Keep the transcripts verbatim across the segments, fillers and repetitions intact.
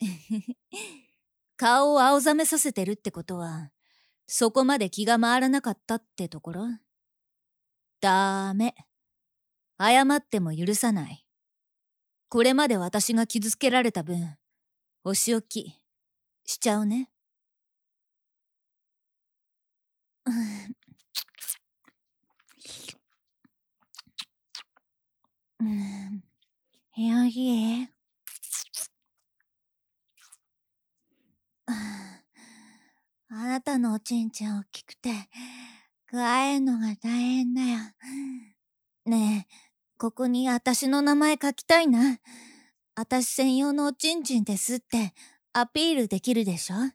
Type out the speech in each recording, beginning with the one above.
顔を青ざめさせてるってことは、そこまで気が回らなかったってところ？ダメ。謝っても許さない。これまで私が傷つけられた分、お仕置きしちゃうね。うん、よぎ。あなたのおちんちん大きくて、くわえるのが大変だよ。ねえ、ここにあたしの名前書きたいな。あたし専用のおちんちんですってアピールできるでしょ？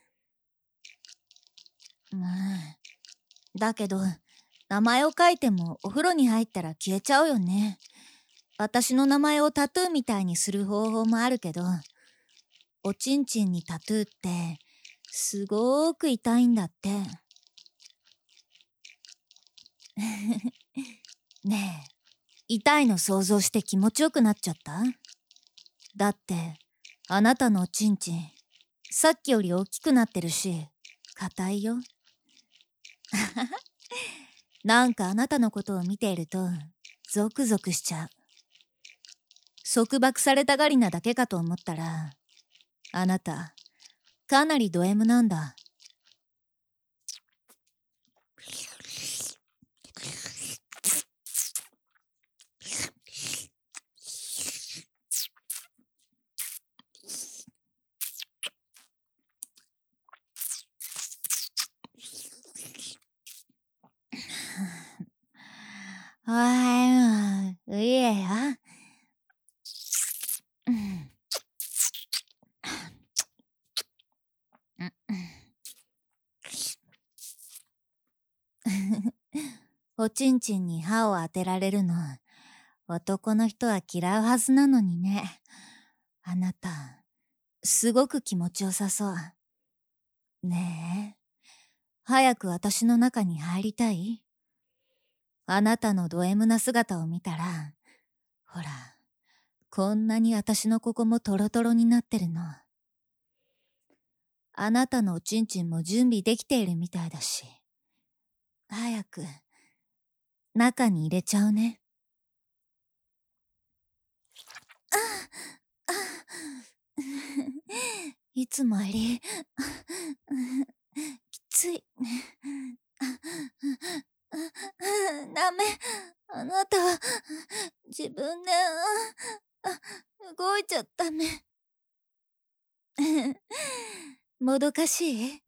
うん。だけど、名前を書いてもお風呂に入ったら消えちゃうよね。私の名前をタトゥーみたいにする方法もあるけど、おちんちんにタトゥーってすごーく痛いんだって。ねえ、痛いの想像して気持ちよくなっちゃった？だってあなたのおちんちんさっきより大きくなってるし硬いよ。なんかあなたのことを見ているとゾクゾクしちゃう。束縛されたがりなだけかと思ったら、あなたかなりド M なんだ。はい、いいえよ。おちんちんに歯を当てられるの、男の人は嫌うはずなのにね。あなた、すごく気持ちよさそう。ねえ、早く私の中に入りたい？あなたのド M な姿を見たら、ほら、こんなに私のここもトロトロになってるの。あなたのおちんちんも準備できているみたいだし、早く中に入れちゃうね。いつもよりきつい。ダメ。あなたは自分で動いちゃったね。もどかしい？